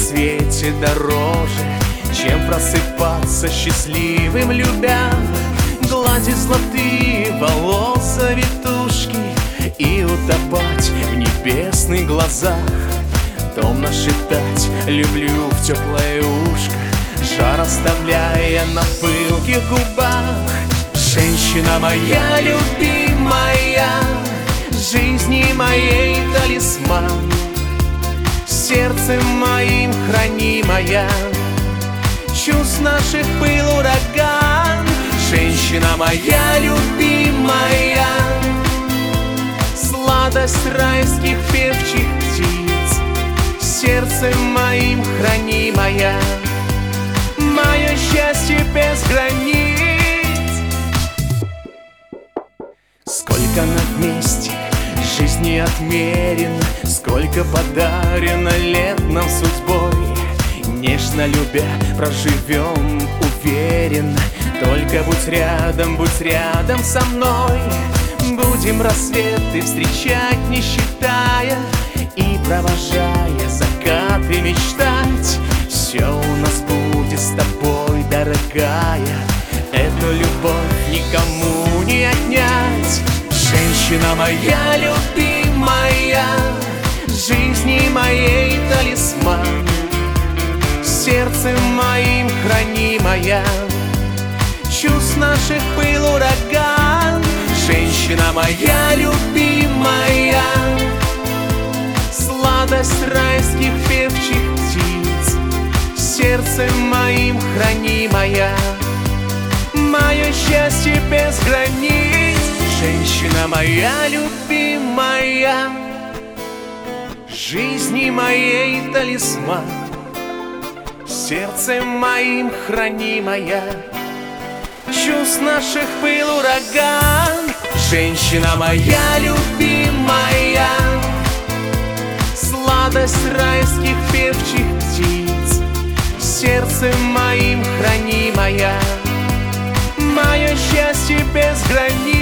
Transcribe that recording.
свете дороже, чем просыпаться счастливым, любя. Гладить золотые волосы завитушки и утопать в небесных глазах. Томно шептать «люблю» в теплое ушко, жар оставляя на пылких губах. Женщина моя любимая, жизни моей талисман, сердцем моим хранимая, чувств наших пыл ураган. Женщина моя любимая, сладость райских певчих птиц, сердцем моим хранимая, мое счастье без границ. Сколько нам вместе жизни отмерено, сколько подарено лет нам судьбой. Нежно любя, проживем уверенно. Только будь рядом со мной. Будем рассветы встречать, не считая, и провожая закаты мечтать. Все у нас будет с тобой, дорогая, эту любовь никому не отнять. Женщина моя любимая, жизни моей талисман, сердцем моим хранимая, чувств наших пыл ураган. Женщина моя любимая, сладость райских певчих птиц, сердцем моим хранимая, мое счастье без границ. Женщина моя любимая, жизни моей талисман, сердцем моим хранимая, чувств наших пыл ураган. Женщина моя любимая, сладость райских певчих птиц, сердцем моим хранимая, мое счастье без границ.